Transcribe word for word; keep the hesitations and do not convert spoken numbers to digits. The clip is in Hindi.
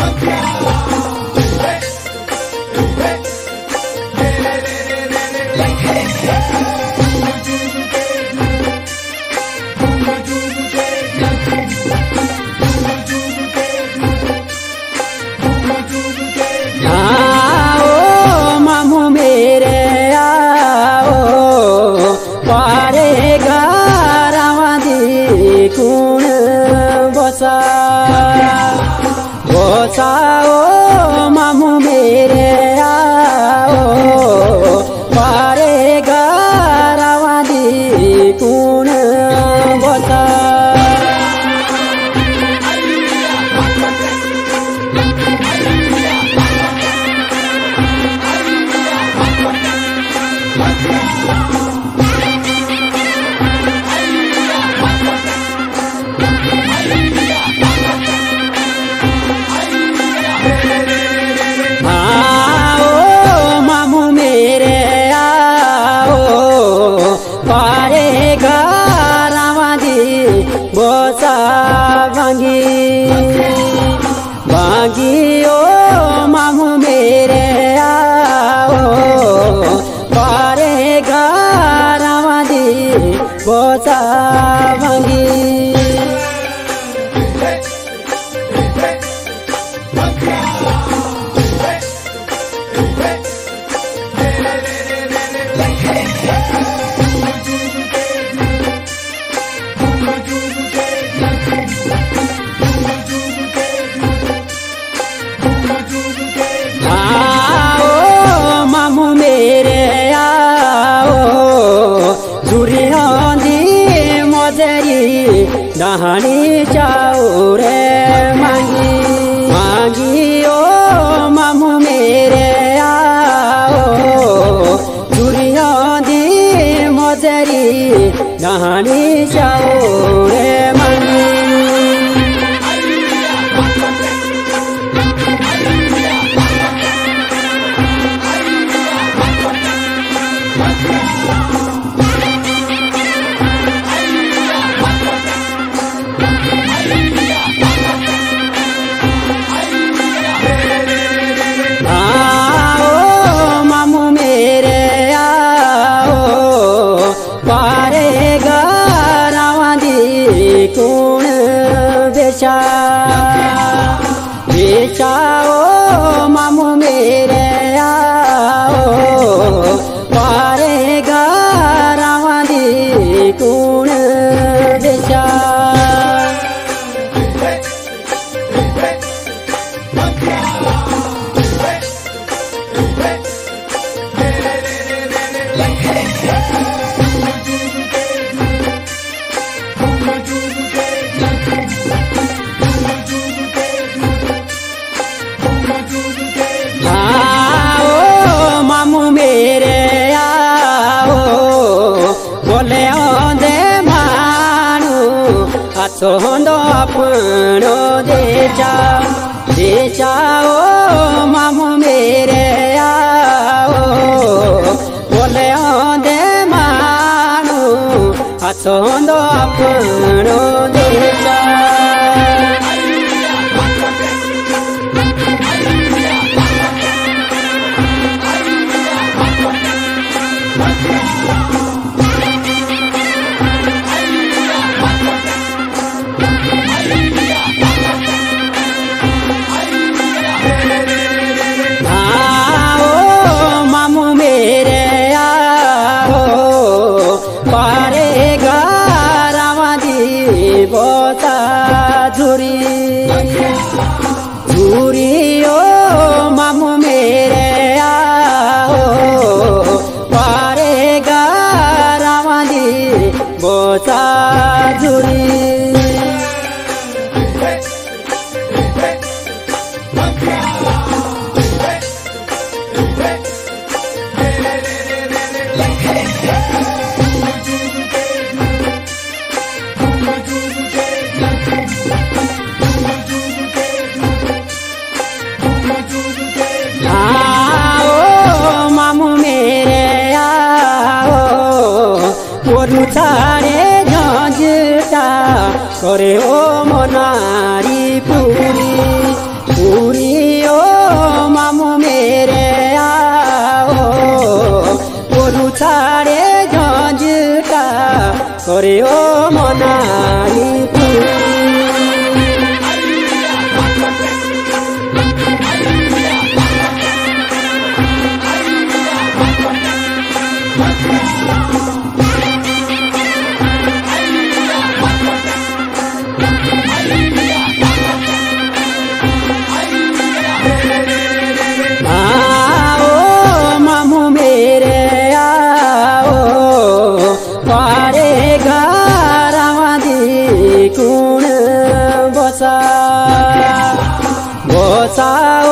बसाओ मामू मेरे आओ पारे गारावादी कौन बसा बोसा बांगी बांगी ओ मामू मेरे आओ पारे गारावादी बोसा बांगी दहानी चाओ रे मांगी मांगी ओ मामू मेरे आओ चूड़िया दी मजरी दहानी चाओ रे मांगी कौन बेचा बेचाओ मामू मेरे आओ पारे गारावादी कौन बेचा सोंदो अपनो देचा देचाओ मामू मेरे आओ बोले दे मानू सोंदो अपनो देचा बोता झूरी झूरी ओ मामू मेरे आओ पारे गारावादी बोता झूरी सारे झंझटा करे ओ मनारी पूरी पूरी बोसाओ